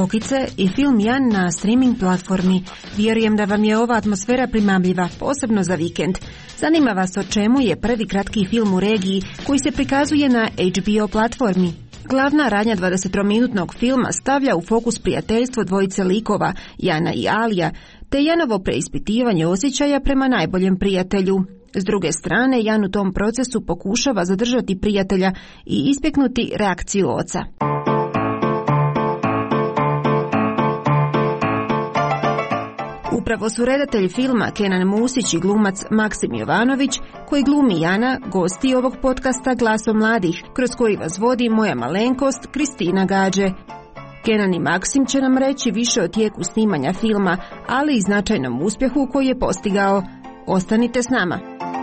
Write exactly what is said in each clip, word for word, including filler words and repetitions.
Kokice i film Jan na streaming platformi. Vjerujem da vam je ova atmosfera primamljiva, posebno za vikend. Zanima vas o čemu je prvi kratki film u regiji koji se prikazuje na H B O platformi. Glavna radnja dvadesetominutnog filma stavlja u fokus prijateljstvo dvojice likova, Jana i Alija, te Janovo preispitivanje osjećaja prema najboljem prijatelju. S druge strane, Jan u tom procesu pokušava zadržati prijatelja i ispeknuti reakciju oca. Upravo su redatelj filma Kenan Musić i glumac Maksim Jovanović, koji glumi Jana, gosti ovog podcasta Glasom mladih, kroz koji vas vodi moja malenkost Kristina Gađe. Kenan i Maksim će nam reći više o tijeku snimanja filma, ali i značajnom uspjehu koji je postigao. Ostanite s nama.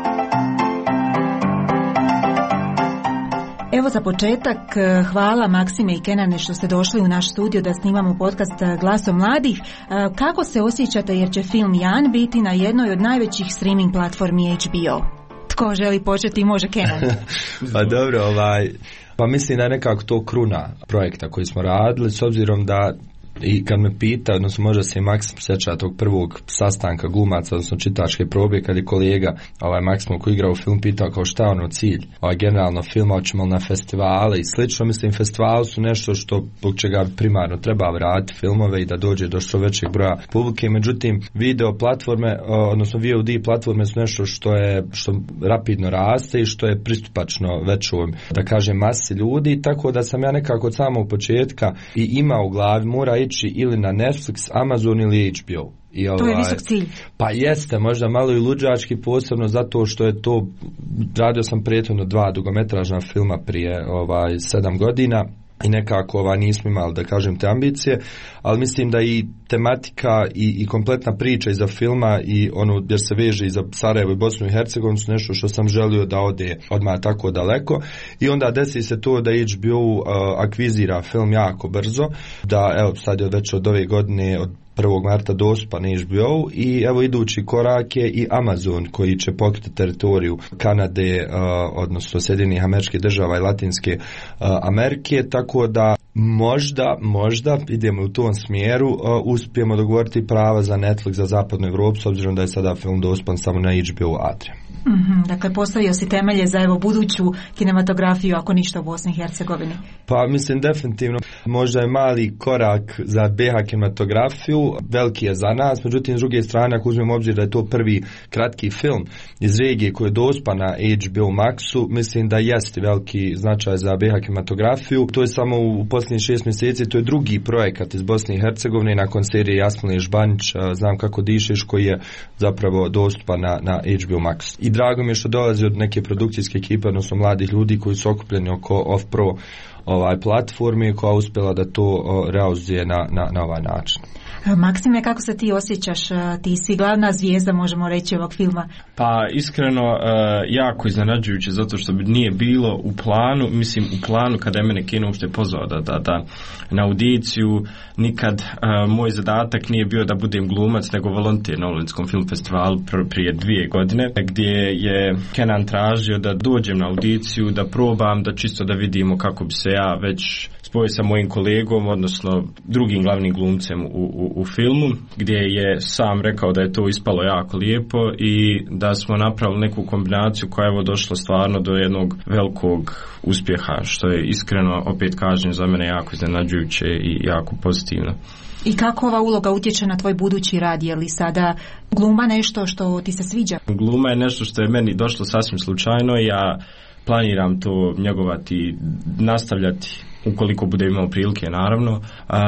Evo za početak, hvala Maksime i Kenane što ste došli u naš studio da snimamo podcast Glasom mladih. Kako se osjećate jer će film Jan biti na jednoj od najvećih streaming platformi H B O? Tko želi početi, može Kenan. Pa dobro, ovaj, pa mislim da je nekako to kruna projekta koji smo radili, s obzirom da i kad me pita, odnosno možda se i Maksim sjeća tog prvog sastanka glumaca, odnosno čitačke probe, kad je kolega ovaj Maksim koji igra u film pitao kao šta je ono cilj, ovaj generalno filma, hoćemo na festivale i slično. Mislim, festivali su nešto što zbog čega primarno treba vratiti filmove i da dođe do što većeg broja publike, međutim video platforme, odnosno V O D platforme su nešto što je što rapidno raste i što je pristupačno većoj, da kažem, masi ljudi, tako da sam ja nekako od samog početka i imao u glavi mora ići ili na Netflix, Amazon ili H B O. I ovaj, to je visok cilj. Pa jeste, možda malo i luđački, posebno zato što je to, radio sam prethodno dva dugometražna filma prije ovaj, sedam godina i nekako ovaj, nismo imali, da kažem, te ambicije, ali mislim da i tematika i, i kompletna priča iza filma i ono jer se veže i za Sarajevo i Bosnu i Hercegovinu su nešto što sam želio da ode odmah tako daleko i onda desi se to da H B O uh, akvizira film jako brzo, da evo sad je već od ove godine od prvog marta dostupan H B O i evo idući korak je i Amazon koji će pokriti teritoriju Kanade, uh, odnosno Sjedinjenih Američkih Država i Latinske uh, Amerike, tako da možda, možda idemo u tom smjeru, uh, uspijemo dogovoriti prava za Netflix za zapadnu Europu, s obzirom da je sada film dostupan samo na H B O Adria. Mm-hmm, dakle, postavio si temelje za evo buduću kinematografiju, ako ništa u Bosni i Hercegovini. Pa mislim definitivno, možda je mali korak za B H kinematografiju, veliki je za nas, međutim s druge strane ako uzmemo obzir da je to prvi kratki film iz regije koji je dostupan na H B O Maxu, mislim da jeste veliki značaj za B H kinematografiju. To je samo u posljednjih šest mjeseci, to je drugi projekat iz Bosne i Hercegovine nakon serije Jasmine Žbanić, Znam kako dišeš, koji je zapravo dostupan na, na H B O Max. I drago mi je što dolazi od neke produkcijske ekipe, odnosno mladih ljudi koji su okupljeni oko Off-Pro ovaj platformi koja je uspjela da to realizuje na, na, na ovaj način. Maksime, kako se ti osjećaš? Ti si glavna zvijezda, možemo reći, ovog filma. Pa iskreno jako iznenađujuće, zato što bi nije bilo u planu, mislim u planu kada je mene kino uopšte pozvao da, da, da na audiciju, nikad moj zadatak nije bio da budem glumac, nego volonter na Olinskom film festivalu prije dvije godine, gdje je Kenan tražio da dođem na audiciju, da probam, da čisto da vidimo kako bi se ja već spojio sa mojim kolegom, odnosno drugim glavnim glumcem u, u, u filmu, gdje je sam rekao da je to ispalo jako lijepo i da smo napravili neku kombinaciju koja je evo došla stvarno do jednog velikog uspjeha, što je iskreno, opet kažem, za mene jako iznenađujuće i jako pozitivno. I kako ova uloga utječe na tvoj budući rad? Je li sada gluma nešto što ti se sviđa? Gluma je nešto što je meni došlo sasvim slučajno. Ja planiram to njegovati, nastavljati ukoliko bude imao prilike, naravno,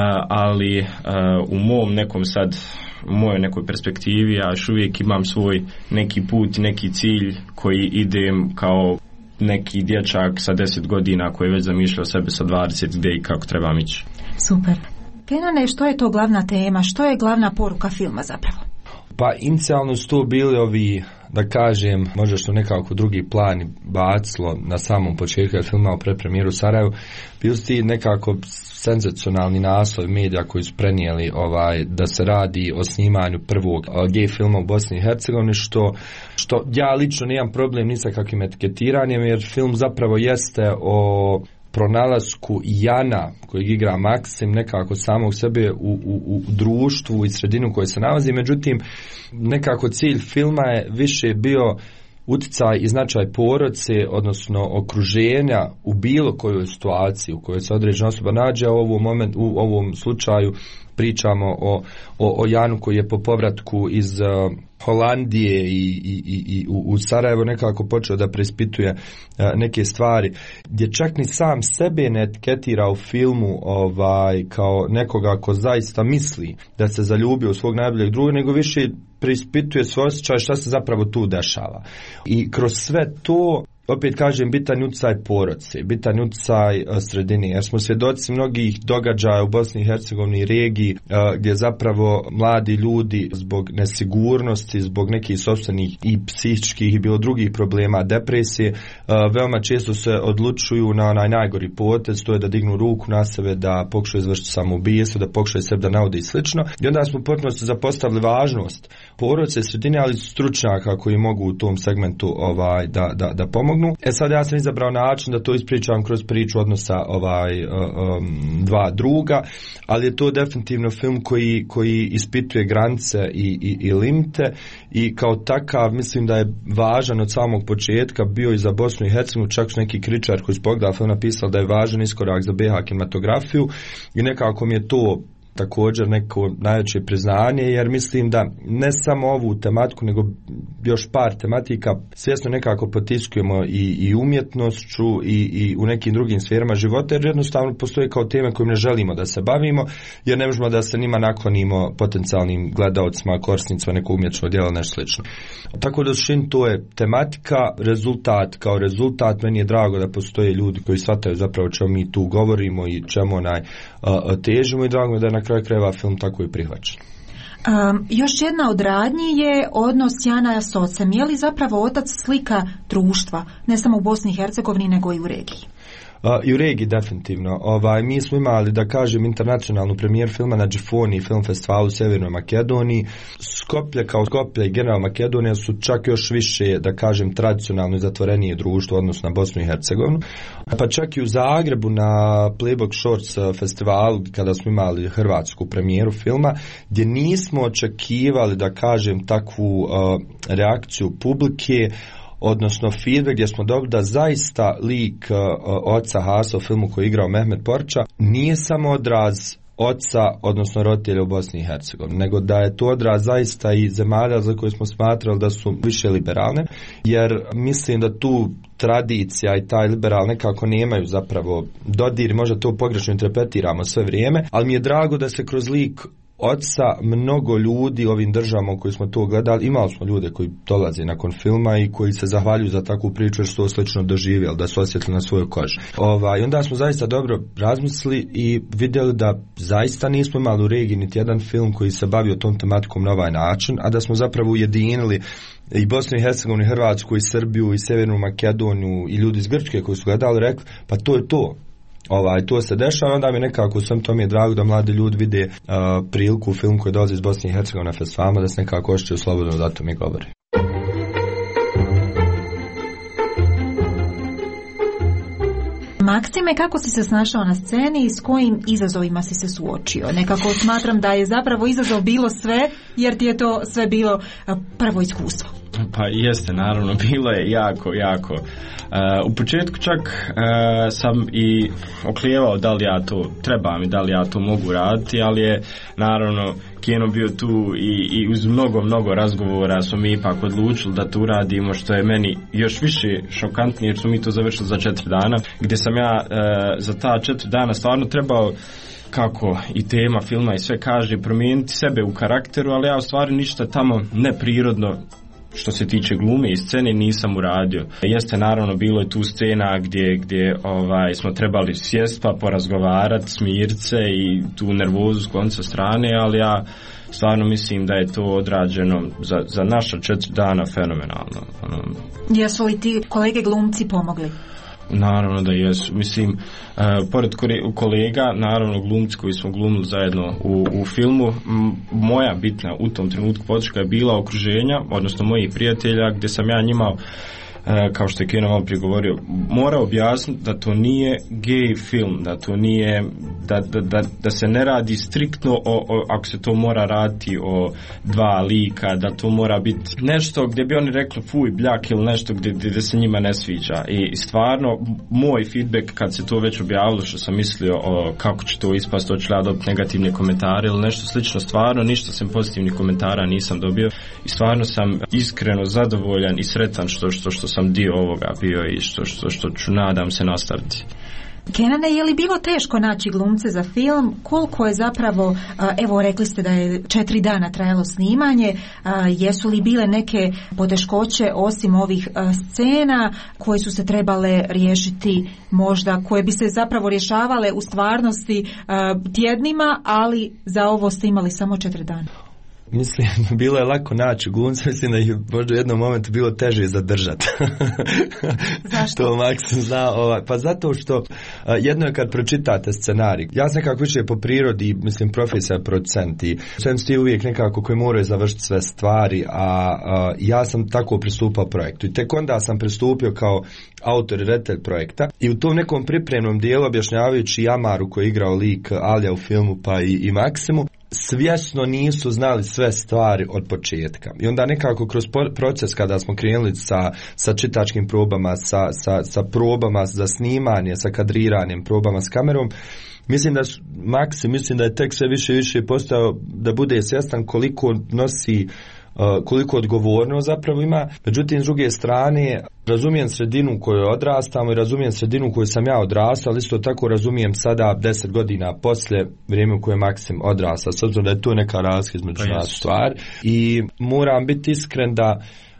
ali u mom nekom sad, u mojoj nekoj perspektivi ja još uvijek imam svoj neki put, neki cilj koji idem kao neki dječak sa deset godina koji je već zamišljao sebe sa dvadeset gdje i kako trebam ići. Super. Kenane, što je to glavna tema? Što je glavna poruka filma zapravo? Pa inicijalno su to bili ovi, da kažem, možda što nekako drugi plan bacilo na samom početku filma o predpremijeru Sarajevu, bili su ti nekako senzacionalni naslov medija koji su prenijeli ovaj, da se radi o snimanju prvog gay filma u Bosni i Hercegovini, što, što ja lično nemam problem ni sa kakvim etiketiranjem, jer film zapravo jeste o pronalasku Jana kojeg igra Maksim nekako samog sebe u, u, u društvu i sredinu u kojoj se nalazi. Međutim, nekako cilj filma je više bio utjecaj i značaj porodice, odnosno okruženja u bilo kojoj situaciji u kojoj se određena osoba nađe. U ovom, moment, u ovom slučaju pričamo o, o, o Janu koji je po povratku iz uh, Holandije i, i, i, i u, u Sarajevo nekako počeo da preispituje uh, neke stvari, gdje čak ni sam sebe ne etiketira u filmu ovaj, kao nekoga ko zaista misli da se zaljubio u svog najboljeg druga, nego više preispituje svoj osjećaj šta se zapravo tu dešava. I kroz sve to, opet kažem, bitan utjecaj porodice, bitan utjecaj sredine, jer smo svjedoci mnogih događaja u Bosni i Hercegovini i regiji gdje zapravo mladi ljudi zbog nesigurnosti, zbog nekih sopstvenih i psihičkih i bilo drugih problema, depresije, veoma često se odlučuju na onaj najgori potez, to je da dignu ruku na sebe, da pokušaju izvršiti samoubistvo, da pokušaju sebe da naude i slično. I onda smo potpuno se zapostavili važnost porodice i sredine, ali stručnjaka koji mogu u tom segmentu ovaj, da, da, da pomognu. E sad ja sam izabrao način da to ispričam kroz priču odnosa ovaj, um, dva druga, ali je to definitivno film koji, koji ispituje granice i, i, i limite i kao takav mislim da je važan od samog početka bio i za Bosnu i Hercegovinu, čak su neki kritičar koji su pogledali film napisali da je važan iskorak za B H kinematografiju i nekako mi je to također neko najveće priznanje, jer mislim da ne samo ovu tematiku nego još par tematika svjesno nekako potiskujemo i, i umjetnošću i, i u nekim drugim sferama života, jer jednostavno postoje kao teme kojim ne želimo da se bavimo, jer ne možemo da se njima naklonimo potencijalnim gledaocima, korisnicima nekog umjetničkog djela, nešto slično. Tako da šin to je tematika, rezultat kao rezultat, meni je drago da postoje ljudi koji shvataju zapravo čemu mi tu govorimo i čemu onaj uh, težimo i drago mi da je na kraju krajeva film tako i prihvaćen. Um, još jedna od radnji je odnos Jana s ocem. Je li zapravo otac slika društva, ne samo u Bosni i Hercegovini, nego i u regiji? Uh, I u regiji definitivno. Ovaj, mi smo imali, da kažem, internacionalnu premijer filma na Džifoni film festivalu u Sjevernoj Makedoniji. Skoplje kao Skoplje i general Makedonija su čak još više, da kažem, tradicionalno i zatvorenije društvo odnosno na Bosnu i Hercegovinu. Pa čak i u Zagrebu na Playbook Shorts festivalu kada smo imali hrvatsku premijeru filma, gdje nismo očekivali, da kažem, takvu uh, reakciju publike, odnosno feedback gdje smo dobili da zaista lik uh, oca Hasa u filmu koji je igrao Mehmet Porča nije samo odraz oca, odnosno roditelja u Bosni i Hercegovini, nego da je to odraz zaista i zemalja za koje smo smatrali da su više liberalne, jer mislim da tu tradicija i taj liberal nekako nemaju zapravo dodir, možda to pogrešno interpretiramo sve vrijeme, ali mi je drago da se kroz lik oca mnogo ljudi ovim državama u kojoj smo to gledali, imali smo ljude koji dolaze nakon filma i koji se zahvaljuju za takvu priču jer su to slično doživjeli, da su osjetili na svojoj koži. Ovaj, onda smo zaista dobro razmislili i vidjeli da zaista nismo imali u regiji niti jedan film koji se bavio tom tematikom na ovaj način, a da smo zapravo ujedinili i Bosnu i Hercegovinu, i Hrvatsku, i Srbiju, i Sjevernu Makedoniju i ljudi iz Grčke koji su gledali, rekli pa to je to. Ovaj, to se dešava, onda mi nekako sam to mi je drago da mladi ljudi vide uh, priliku u film koji dolazi iz Bosne i Hercegovine na festivalima, da se nekako ošćaju slobodno, da to mi govori. Maksime, kako si se snašao na sceni i s kojim izazovima si se suočio? Nekako smatram da je zapravo izazov bilo sve, jer ti je to sve bilo prvo iskustvo. Pa jeste, naravno, bilo je jako, jako. Uh, u početku čak uh, sam i oklijevao da li ja to trebam i da li ja to mogu raditi, ali je naravno Keno bio tu i, i uz mnogo, mnogo razgovora smo mi ipak odlučili da to uradimo, što je meni još više šokantnije jer smo mi to završili za četiri dana, gdje sam ja uh, za ta četiri dana stvarno trebao, kako i tema filma i sve kaže, promijeniti sebe u karakteru, ali ja u stvari ništa tamo neprirodno što se tiče glume i scene nisam uradio. Jeste, naravno, bilo je tu scena gdje, gdje ovaj, smo trebali sjest pa porazgovarati, smirit se i tu nervozu skloniti sa strane, ali ja stvarno mislim da je to odrađeno za, za naša četiri dana fenomenalno. Ono. Jesu li ti kolege glumci pomogli? Naravno da jesu. Mislim, uh, pored kolega, naravno glumci koji smo glumili zajedno u, u filmu, m, moja bitna u tom trenutku podrška je bila okruženja, odnosno mojih prijatelja, gdje sam ja njima kao što je Keno malo prije govorio, mora objasniti da to nije gay film, da to nije, da, da, da, da se ne radi striktno o, o, ako se to mora raditi o dva lika, da to mora biti nešto gdje bi oni rekli fuj, bljak ili nešto gdje, gdje se njima ne sviđa. I stvarno, moj feedback kad se to već objavilo, što sam mislio o kako će to ispasti, hoću ja dobiti negativne komentare ili nešto slično, stvarno ništa sam pozitivnih komentara nisam dobio i stvarno sam iskreno zadovoljan i sretan što, što, što sam dio ovoga bio i što, što, što ću nadam se nastaviti. Kenane, je li bilo teško naći glumce za film? Koliko je zapravo, evo rekli ste da je četiri dana trajalo snimanje, jesu li bile neke poteškoće osim ovih scena koje su se trebale riješiti možda, koje bi se zapravo rješavale u stvarnosti tjednima, ali za ovo ste imali samo četiri dana? Mislim, bilo je lako naći glumce, mislim da ih možda u jednom momentu bilo teže zadržati. Zašto? To Maksim zna, ovaj, pa zato što a, jedno je kad pročitate scenarij. Ja sam nekako više po prirodi, mislim, profesija producent i sam ti uvijek nekako koji moraju završiti sve stvari, a, a ja sam tako pristupao projektu. I tek onda sam pristupio kao autor i redatelj projekta i u tom nekom pripremnom dijelu objašnjavajući Amaru koji je igrao lik Alija u filmu pa i, i Maksimu, svjesno nisu znali sve stvari od početka. I onda nekako kroz proces kada smo krenuli sa, sa čitačkim probama, sa, sa, sa probama za snimanje, sa kadriranjem, probama s kamerom, mislim da Maksim, mislim da je tek sve više i više postao da bude svjestan koliko nosi, uh, koliko odgovornost zapravo ima. Međutim, s druge strane, razumijem sredinu u kojoj odrastamo i razumijem sredinu u kojoj sam ja odrastao, ali isto tako razumijem sada deset godina poslije vrijeme u kojoj Maksim odrastao, s obzirom da je to neka razlika između nas stvar. I moram biti iskren da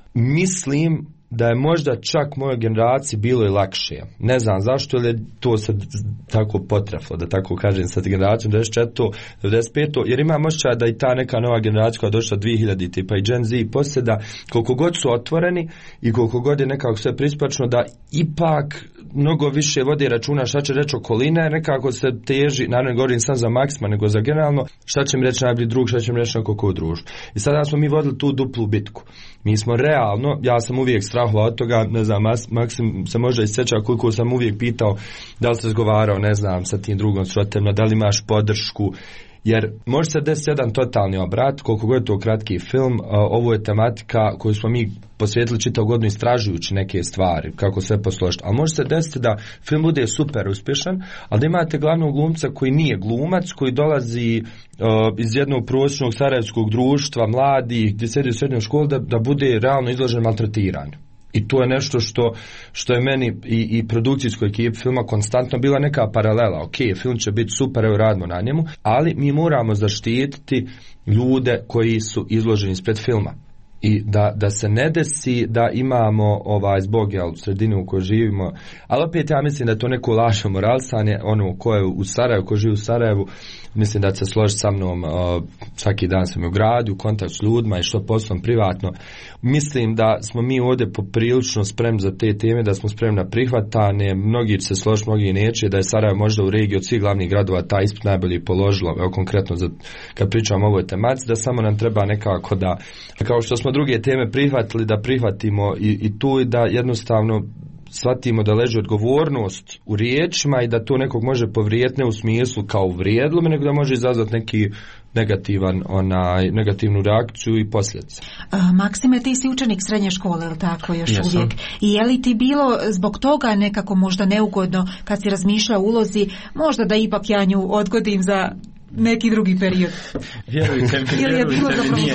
mislim da je možda čak mojoj generaciji bilo i lakše. Ne znam zašto, ali je to se tako potreflo, da tako kažem, sa generacijom devedeset četvrte devedeset pete jer imam osjećaj da i ta neka nova generacija koja je došla dvije hiljadite pa i Gen Z poslije, da koliko god su otvoreni i koliko god je nekako sve prispačno, da ipak mnogo više vodi računa šta će reći okoline, nekako se teži, naravno ne govorim sam za Maksima, nego za generalno, šta će mi reći najbolji drug, šta će mi reći neko ko u društvu. I sada smo mi vodili tu duplu bitku. Mi smo realno, ja sam uvijek strahovao od toga, ne znam, Maksim se možda isjeća koliko sam uvijek pitao da li se razgovarao, ne znam, sa tim drugom sroditeljima, da li imaš podršku, jer može se desiti jedan totalni obrat, koliko god je to kratki film, ovo je tematika koju smo mi posvetili čitav godinu istražujući neke stvari, kako sve posložiti, ali može se desiti da film bude super uspješan, ali da imate glavnog glumca koji nije glumac, koji dolazi uh, iz jednog prosječnog sarajevskog društva, mladih, gdje sedi u srednjoj školi, da, da bude realno izložen maltretiranju. I to je nešto što, što je meni i, i produkcijskoj ekipi filma konstantno bila neka paralela. Ok, film će biti super, evo radimo na njemu, ali mi moramo zaštititi ljude koji su izloženi ispred filma. I da, da se ne desi da imamo ovaj zbog jel, sredinu u kojoj živimo, ali opet ja mislim da je to neko lažno moralisanje, ono ko je u Sarajevu, ko živi u Sarajevu, mislim da se složi sa mnom, uh, svaki dan sam u gradu, u kontakt s ljudima i što poslom privatno. Mislim da smo mi ovdje poprilično spremni za te teme, da smo spremni na prihvatane, mnogi će se složiti, mnogi neće, da je Sarajevo možda u regiji od svih glavnih gradova taj ispit najbolje položilo, evo konkretno za, kad pričam o ovoj tematici, da samo nam treba nekako da, kao što smo druge teme prihvatili, da prihvatimo i, i tu i da jednostavno shvatimo da leži odgovornost u riječima i da to nekog može povrijediti ne u smislu kao uvrijedilo, nego da može izazvati neki negativan, onaj, negativnu reakciju i posljedice. Maksime, ti si učenik srednje škole, ili tako još Jesam. Uvijek? I je li ti bilo zbog toga nekako možda neugodno kad si razmišljao o ulozi, možda da ipak ja nju odgodim za neki drugi period? Vjerujte mi, vjerujte mi, nije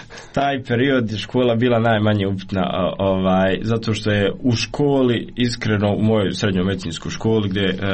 taj period škola bila najmanje upitna, ovaj, zato što je u školi, iskreno u mojoj srednjoj medicinskoj školi, gdje e,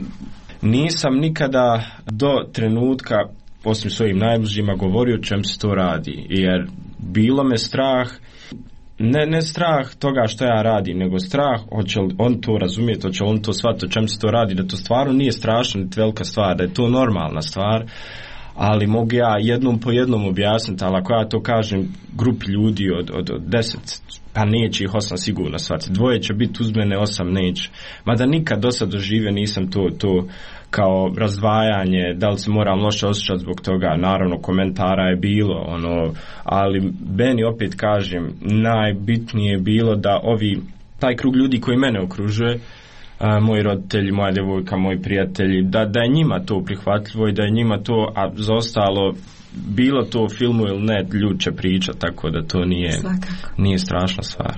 nisam nikada do trenutka osim svojim najbližima govorio čem se to radi, jer bilo me strah, ne, ne strah toga što ja radim, nego strah hoće li on to razumjeti, hoće li on to shvatiti o čem se to radi, da to stvarno nije strašna niti velika stvar, da je to normalna stvar, ali mogu ja jednom po jednom objasniti, ali ako ja to kažem grupi ljudi od, od, od deset, pa neće ih osam sigurno shvatiti, dvoje će biti uz mene, osam neće, mada nikad do sad doživio nisam to, to kao razdvajanje, da li se moram loše osjećati zbog toga, naravno komentara je bilo, ono, ali meni opet kažem, najbitnije je bilo da ovi taj krug ljudi koji mene okružuje, a, moji roditelji, moja djevojka, moji prijatelji, da, da je njima to prihvatljivo i da je njima to, a za ostalo bilo to u filmu ili ne, ljudi će pričati, tako da to nije, nije strašna stvar.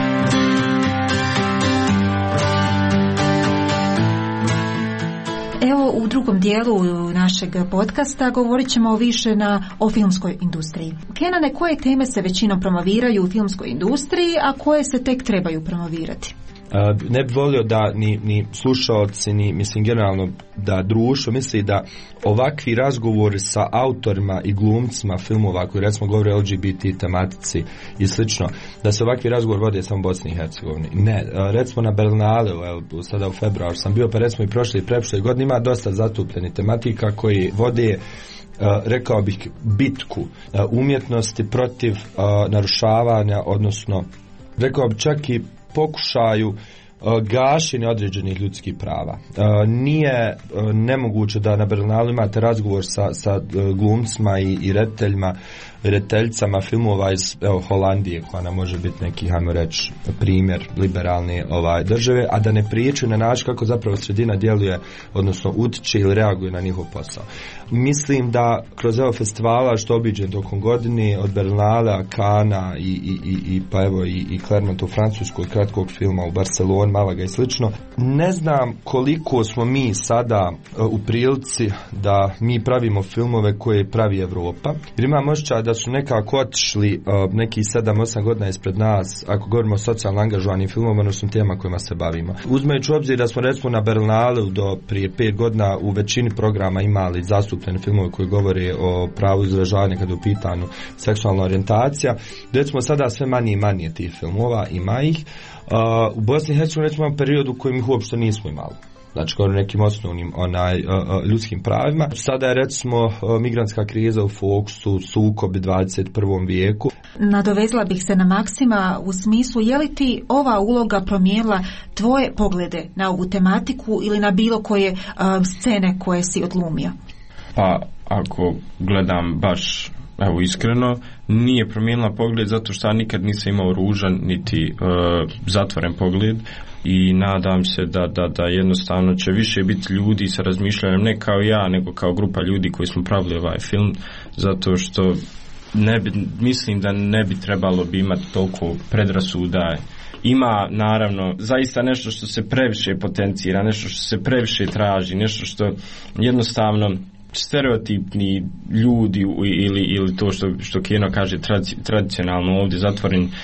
Evo, u drugom dijelu našeg podcasta govorit ćemo više na, o filmskoj industriji. Kenane, koje teme se većinom promoviraju u filmskoj industriji, a koje se tek trebaju promovirati? Uh, ne bih volio da ni, ni slušaoci, ni mislim generalno da društvo misli da ovakvi razgovori sa autorima i glumcima filmova koji recimo govore o L G B T tematici i slično, da se ovakvi razgovor vode samo u Bosni i Hercegovini. Ne, uh, recimo na Berlinale, evo, sada u februaru sam bio, pa recimo i prošle i preprošle godine ima dosta zatupljeni tematika koji vode Uh, rekao bih bitku uh, umjetnosti protiv uh, narušavanja, odnosno rekao bih čak i pokušaju uh, gašenja određenih ljudskih prava. Uh, nije uh, nemoguće da na Berlinalu imate razgovor sa, sa uh, glumcima i, i rediteljima, rediteljicama filmova iz evo, Holandije, koja nam može biti neki, hajmo reći, primjer liberalne ovaj, države, a da ne pričaju na način kako zapravo sredina djeluje, odnosno utiče ili reaguje na njihov posao. Mislim da kroz evo festivala što obiđen tokom godine, od Berlinala, Kana i, i, i, i pa evo i, i Clermont u Francuskoj, kratkog filma u Barceloni, Malaga i slično, ne znam koliko smo mi sada uh, u prilici da mi pravimo filmove koje pravi Evropa, jer imam osjećaj da su nekako otišli uh, neki sedam osam godina ispred nas, ako govorimo o socijalno angažovanim filmovima, odnosno tema kojima se bavimo. Uzmajući u obzir da smo recimo na Berlinalu do prije pet godina u većini programa imali zastupljene filmove koji govore o pravu izražavanja kada je u pitanju seksualna orijentacija, recimo sada sve manje i manje tih filmova, ima ih. Uh, u Bosni i Hercegovini recimo imamo period u kojem ih uopšte nismo imali. Znači, kao nekim osnovnim onaj, uh, uh, ljudskim pravima. Sada je recimo uh, migrantska kriza u fokusu, sukobi dvadeset prvom vijeku. Nadovezla bih se na Maksima u smislu, je li ti ova uloga promijenila tvoje poglede na ovu tematiku ili na bilo koje uh, scene koje si odglumio? Pa, ako gledam baš, evo iskreno, nije promijenila pogled zato što ja nikad nisam imao ružan niti uh, zatvoren pogled. I nadam se da, da, da jednostavno će više biti ljudi sa razmišljanjem, ne kao ja, nego kao grupa ljudi koji smo pravili ovaj film, zato što ne bi, mislim da ne bi trebalo bi imati toliko predrasuda. Ima naravno zaista nešto što se previše potencira, nešto što se previše traži, nešto što jednostavno stereotipni ljudi ili, ili to što, što Kino kaže tradicionalno ovdje zatvoreni uh,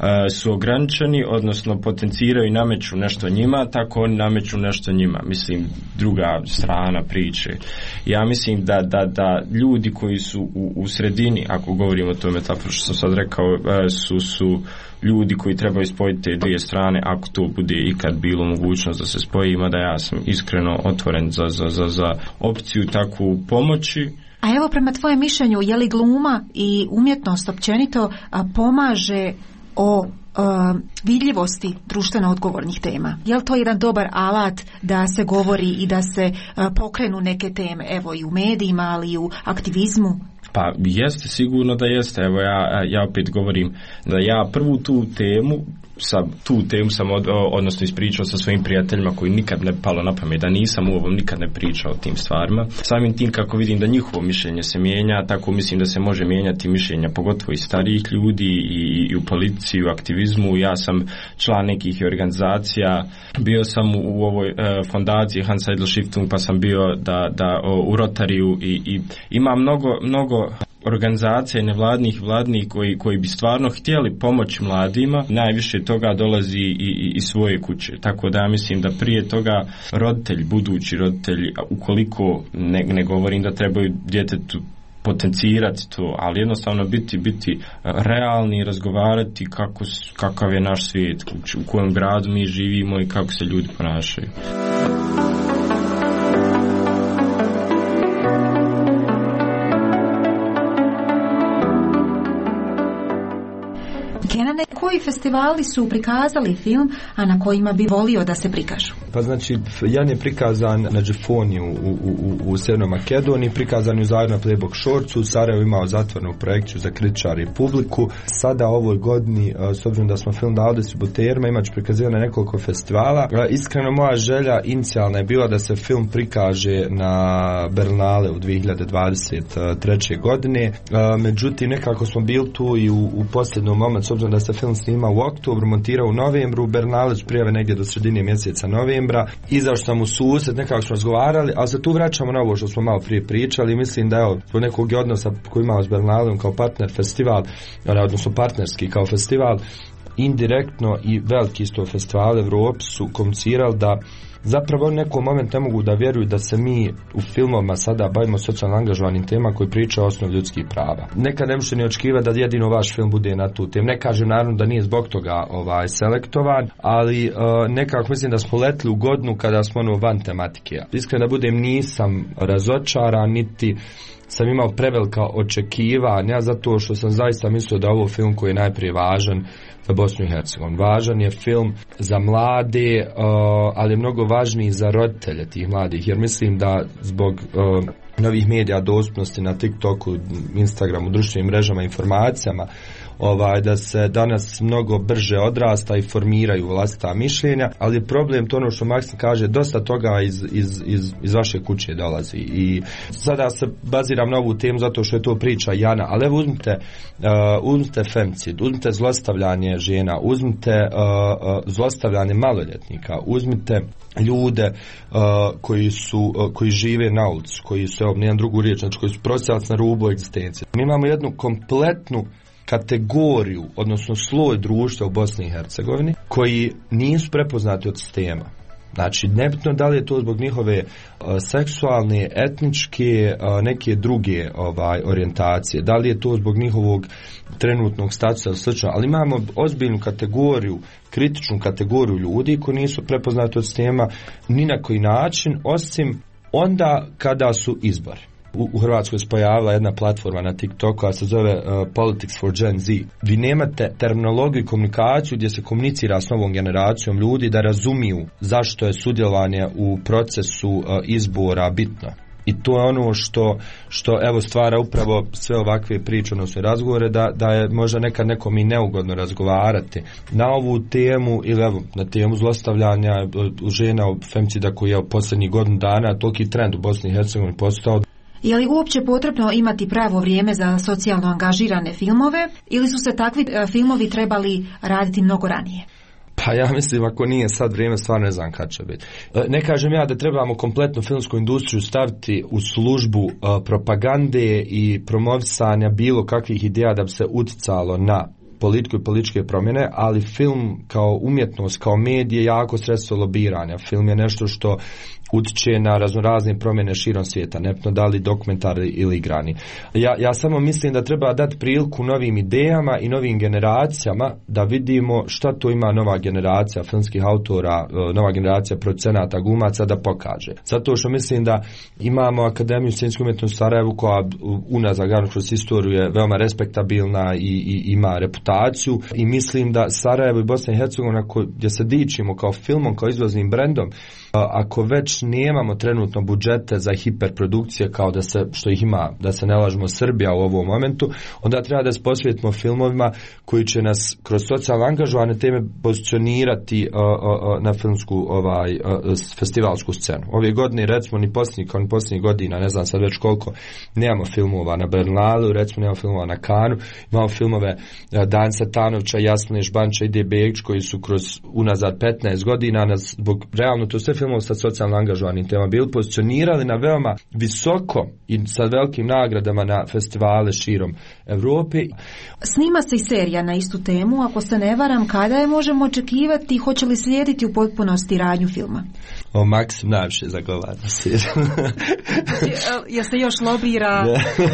su ograničeni, odnosno potenciraju i nameću nešto njima, tako oni nameću nešto njima. Mislim, druga strana priče. Ja mislim da, da, da ljudi koji su u, u sredini, ako govorimo o tome tako što sam sad rekao, uh, su, su ljudi koji trebaju spojiti te dvije strane, ako to bude ikad bilo mogućnost da se spoji, ima da ja sam iskreno otvoren za, za, za, za opciju takvu pomoći. A evo, prema tvojem mišljenju, je li gluma i umjetnost općenito a, pomaže o a, vidljivosti društveno odgovornih tema? Je li to jedan dobar alat da se govori i da se a, pokrenu neke teme, evo i u medijima, ali i u aktivizmu? Pa jeste, sigurno da jeste. Evo ja, ja opet govorim da ja prvu tu temu sa tu temu sam od, odnosno ispričao sa svojim prijateljima koji nikad ne palo na pamet, da nisam u ovom nikad ne pričao o tim stvarima. Samim tim kako vidim da njihovo mišljenje se mijenja, tako mislim da se može mijenjati mišljenja pogotovo i starijih ljudi i, i u politici, i u aktivizmu. Ja sam član nekih organizacija, bio sam u, u ovoj e, fondaciji Hans Seidel Stiftung, pa sam bio da, da o, u Rotariju i, i ima mnogo, mnogo organizacija nevladnih vladnih koji, koji bi stvarno htjeli pomoći mladima. Najviše toga dolazi i, i, iz svoje kuće, tako da ja mislim da prije toga roditelji, budući roditelji, ukoliko ne, ne govorim da trebaju djetetu potencirati to, ali jednostavno biti biti realni i razgovarati kako, kakav je naš svijet, u kojem gradu mi živimo i kako se ljudi ponašaju. Kenane, koji festivali su prikazali film, a na kojima bi volio da se prikažu? Pa znači, jedan je prikazan na Džefoniju u, u, u, u Sjevernoj Makedoniji, prikazan je u Zagrebu na Playbook Shortsu, u Sarajevu imao zatvorenu projekciju za kritičare i publiku. Sada ovoj godini, s obzirom da smo film dali distributerima, imat ću prikazivati na nekoliko festivala. Iskreno, moja želja inicijalna je bila da se film prikaže na Berlinale u dvije hiljade dvadeset treće. godine. Međutim, nekako smo bili tu i u, u posljednom momentu, s obzirom da se film snima u oktobru, montirao u novembru, Berlinale su prijave negdje do sredine mjeseca novembra. Izašao sam u susret, nekako smo razgovarali, ali se tu vraćamo na ovo što smo malo prije pričali. Mislim da evo, po nekog odnosa koji imamo s Berlinalom kao partner festival, odnosno partnerski kao festival, indirektno i veliki isto festival Evropi su komunicirali da zapravo u nekom momentu ne mogu da vjeruju da se mi u filmovima sada bavimo socijalno angažovanim tema koji priča o osnovi ljudskih prava. Nekad ne možete ni očekivati da jedino vaš film bude na tu temu. Ne kažem naravno da nije zbog toga ovaj, selektovan, ali uh, nekako mislim da smo letili u godinu kada smo ono van tematike. Iskreno da budem, nisam razočaran, niti sam imao prevelika očekivanja, zato što sam zaista mislio da ovo film koji je najprije važan za Bosnu i Hercegovinu. Važan je film za mlade, uh, ali je mnogo važniji za roditelje tih mladih, jer mislim da zbog uh, novih medija, dostupnosti na TikToku, Instagramu, društvenim mrežama, informacijama, ovaj, da se danas mnogo brže odrasta i formiraju vlastita mišljenja, ali je problem to ono što Maksim kaže, dosta toga iz, iz, iz, iz vaše kuće dolazi i sada se baziram na ovu temu zato što je to priča Jana, ali evo uzmite, uh, uzmite femicid, uzmite zlostavljanje žena, uzmite uh, uh, zlostavljanje maloljetnika, uzmite ljude uh, koji su uh, koji žive na ulici, koji su, evo, nijedan drugu riječ, znači koji su prosjelac na rubu egzistencije. Mi imamo jednu kompletnu kategoriju, odnosno sloj društva u Bosni i Hercegovini koji nisu prepoznati od sistema. Znači, nebitno da li je to zbog njihove uh, seksualne, etničke, uh, neke druge ovaj, orijentacije, da li je to zbog njihovog trenutnog statusa slično, ali imamo ozbiljnu kategoriju, kritičnu kategoriju ljudi koji nisu prepoznati od sistema ni na koji način, osim onda kada su izbori. U, u Hrvatskoj se pojavila jedna platforma na TikToku koja se zove uh, Politics for Gen Z. Vi nemate terminologiju i komunikaciju gdje se komunicira s novom generacijom ljudi da razumiju zašto je sudjelovanje u procesu uh, izbora bitno. I to je ono što, što evo stvara upravo sve ovakve priče, odnosno razgovore, da, da je možda nekad nekom i neugodno razgovarati na ovu temu ili evo na temu zlostavljanja žena u femicida koji je u posljednjih godinu dana toliki trend u Bosni i Hercegovini postao. Je li uopće potrebno imati pravo vrijeme za socijalno angažirane filmove ili su se takvi filmovi trebali raditi mnogo ranije? Pa ja mislim, ako nije sad vrijeme, stvarno ne znam kad će biti. Ne kažem ja da trebamo kompletnu filmsku industriju staviti u službu uh, propagande i promovisanja bilo kakvih ideja da bi se uticalo na politiku i političke promjene, ali film kao umjetnost, kao medij je jako sredstvo lobiranja. Film je nešto što utiče na raznorazne promjene širom svijeta, nebitno da li dokumentarni ili igrani. Ja, ja samo mislim da treba dati priliku novim idejama i novim generacijama da vidimo šta to ima nova generacija filmskih autora, nova generacija producenata, glumaca da pokaže. Zato što mislim da imamo Akademiju scenske umjetnosti u Sarajevu koja unazad kroz istoriju je veoma respektabilna i, i ima reputaciju i mislim da Sarajevo i Bosna i Hercegovina gdje se dičimo kao filmom, kao izvoznim brendom, ako već nemamo trenutno budžete za hiperprodukcije kao da se, što ih ima, da se ne lažemo, Srbija u ovom momentu, onda treba da se posvetimo filmovima koji će nas kroz socijalno angažovane teme pozicionirati uh, uh, na filmsku ovaj, uh, festivalsku scenu. Ove godine, recimo, ni posljednjih, kao ni posljednjih godina, ne znam sad već koliko, nemamo filmova na Berlinalu, recimo nemamo filmova na Kanu, imamo filmove uh, Dan Satanovića, Jasmine Žbanča i D. Begić koji su kroz unazad petnaest godina nas, zbog realno to sve filmova sa socijalno angažovanim tema bili pozicionirali na veoma visoko i sa velikim nagradama na festivale širom Evrope. Snima se i serija na istu temu, ako se ne varam, kada je možemo očekivati, hoće li slijediti u potpunosti radnju filma? O, Maksim najviše zagovara seriju. Ja se još lobira?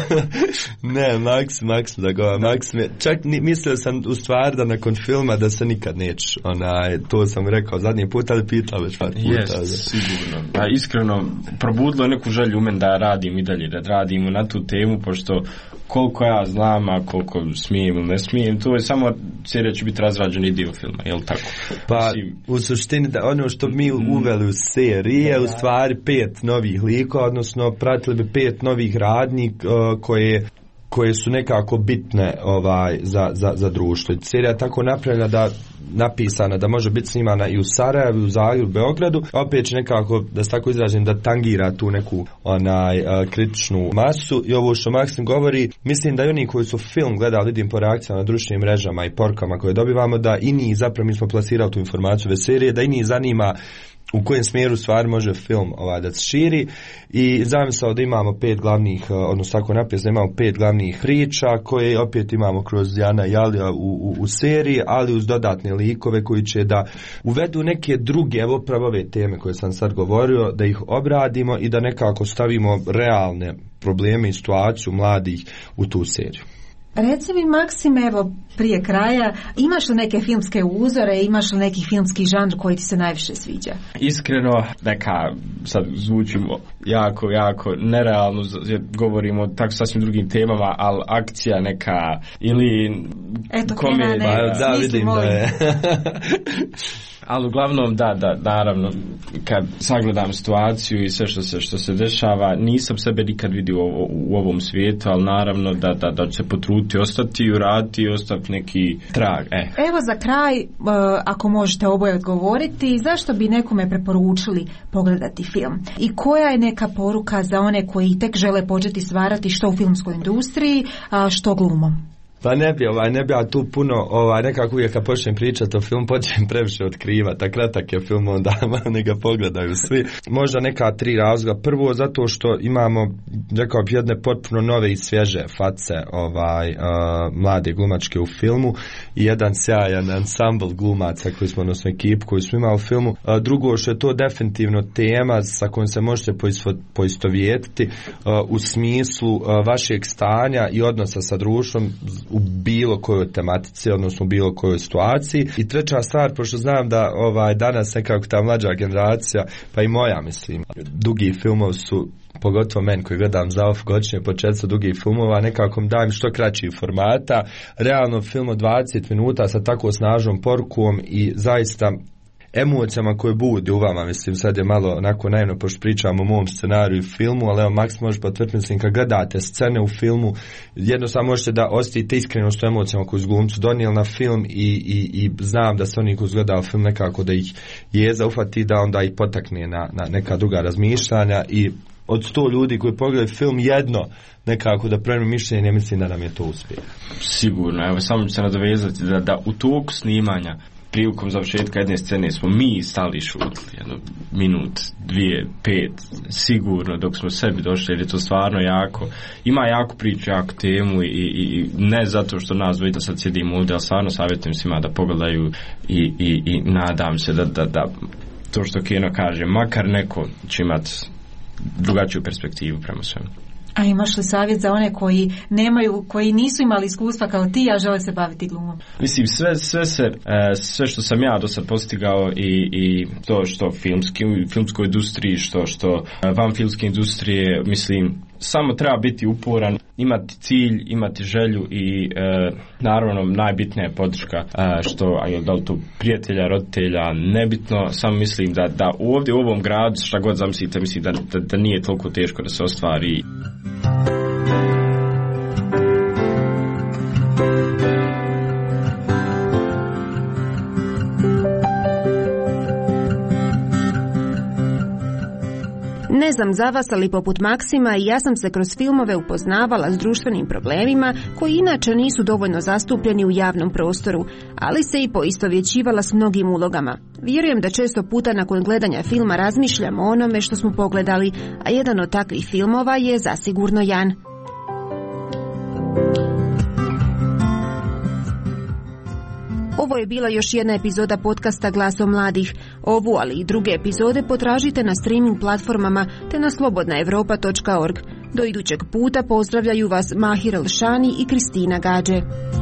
Ne, Maksim, Maksim zagovara. Maksim je, čak ni, mislio sam u stvari da nakon filma da se nikad neće, onaj, to sam rekao zadnji put, ali pitao već par puta. Yes, sigurno. pa iskreno probudilo neku želju u meni da radim i dalje, da radimo na tu temu, pošto koliko ja znam, a koliko smijem ili ne smijem, to je samo serija će biti razrađeni dio filma, jel tako? Pa Mislim, u suštini da ono što mi uveli u seriji je u stvari pet novih likova, odnosno pratili bi pet novih radnji uh, koje koje su nekako bitne ovaj za, za, za društvo. Serija je tako napravljena da napisana da može biti snimana i u Sarajevu, u Zagrebu, Beogradu, opet će nekako, da se tako izrazim, da tangira tu neku onaj uh, kritičnu masu. I ovo što Maksim govori, mislim da i oni koji su film gledali, vidim po reakcijama na društvenim mrežama i porukama koje dobivamo, da i njih, zapravo mi smo plasirali tu informaciju ove serije, da i njih zanima u kojem smjeru stvari može film ovaj, da se širi i zamislao da imamo pet glavnih, odnosno tako napis da imamo pet glavnih priča koje opet imamo kroz Jana i Alija u, u, u seriji, ali uz dodatne likove koji će da uvedu neke druge, evo pravo ove teme koje sam sad govorio, da ih obradimo i da nekako stavimo realne probleme i situaciju mladih u tu seriju. Reci mi, Maksim, evo prije kraja, imaš li neke filmske uzore, imaš li neki filmski žanr koji ti se najviše sviđa? Iskreno, neka, sad zvučimo jako, jako nerealno, govorimo o tako sasvim drugim temama, ali akcija neka, ili eto, komedija. Kenane, Da, vidim da je. Ali uglavnom da, da, naravno, kad sagledam situaciju i sve što se, što se dešava, nisam sebe nikad vidio u, u ovom svijetu, ali naravno da, da, da će se potruditi, ostati i uraditi i ostaviti neki trag. Eh. Evo za kraj, ako možete oboje odgovoriti, zašto bi nekome preporučili pogledati film? I koja je neka poruka za one koji tek žele početi stvarati što u filmskoj industriji, a što glumom? Pa ne bi, ovaj, ne bi ja tu puno, ovaj, nekako uvijek kad počnem pričati o filmu, počnem previše otkrivati, a kratak je film, onda ne ga pogledaju svi. Možda neka tri razloga. Prvo, zato što imamo, rekao bih, jedne potpuno nove i svježe face ovaj, uh, mlade glumačke u filmu i jedan sjajan ansambl glumaca koji smo, odnosno ekipu koju smo imali u filmu. Uh, drugo, što je to definitivno tema sa kojom se možete poistovjetiti uh, u smislu uh, vašeg stanja i odnosa sa društvom u bilo kojoj tematici, odnosno u bilo kojoj situaciji. I treća stvar, pošto znam da ovaj danas nekako ta mlađa generacija, pa i moja, mislim, dugi filmovi su, pogotovo meni koji gledam za off godišnje početstvo dugih filmova, nekako dajem što kraćih formata. Realno film od dvadeset minuta sa tako snažnom porukom i zaista emocijama koje budi u vama, mislim, sad je malo onako naivno pošto pričamo o mom scenariju i filmu, ali evo Maks može potvrditi, mislim, kad gledate scene u filmu, jednostavno možete da osjetite iskrenost u emocijama koju su glumcu donijeli na film i, i, i znam da se oni koji su gledali film nekako da ih jeza ufati, da onda ih potakne na, na neka druga razmišljanja i od sto ljudi koji pogledaju film jedno nekako da prema mišljenje, mislim da nam je to uspjeh. Sigurno, evo samo ću se nadovezati da, da u toku snimanja prilikom završetka jedne scene smo mi stali šutili jedno minut, dvije, pet, sigurno dok smo sebi došli, jer je to stvarno jako, ima jako priču, jako temu i, i, i ne zato što nas dvojica sad sjedimo ovdje, ali stvarno savjetujem svima da pogledaju i, i, i nadam se da, da, da to što Keno kaže, makar neko će imati drugačiju perspektivu prema svemu. A imaš li savjet za one koji nemaju, koji nisu imali iskustva kao ti, a žele se baviti glumom? Mislim, sve, sve, se, sve što sam ja do sad postigao i, i to što filmski, filmskoj industriji, što, što van filmske industrije, mislim, samo treba biti uporan, imati cilj, imati želju i e, naravno najbitnija je podrška, e, što, a da li to prijatelja, roditelja, nebitno, samo mislim da, da ovdje u ovom gradu, šta god zamislite, mislim da, da, da nije toliko teško da se ostvari. Ne znam za vas, ali poput Maksima i ja sam se kroz filmove upoznavala s društvenim problemima koji inače nisu dovoljno zastupljeni u javnom prostoru, ali se i poistovjećivala s mnogim ulogama. Vjerujem da često puta nakon gledanja filma razmišljamo o onome što smo pogledali, a jedan od takvih filmova je zasigurno Jan. Ovo je bila još jedna epizoda podcasta Glasom mladih. Ovu, ali i druge epizode potražite na streaming platformama te na slobodna europa točka org. Do idućeg puta pozdravljaju vas Mahir Elšani i Kristina Gađe.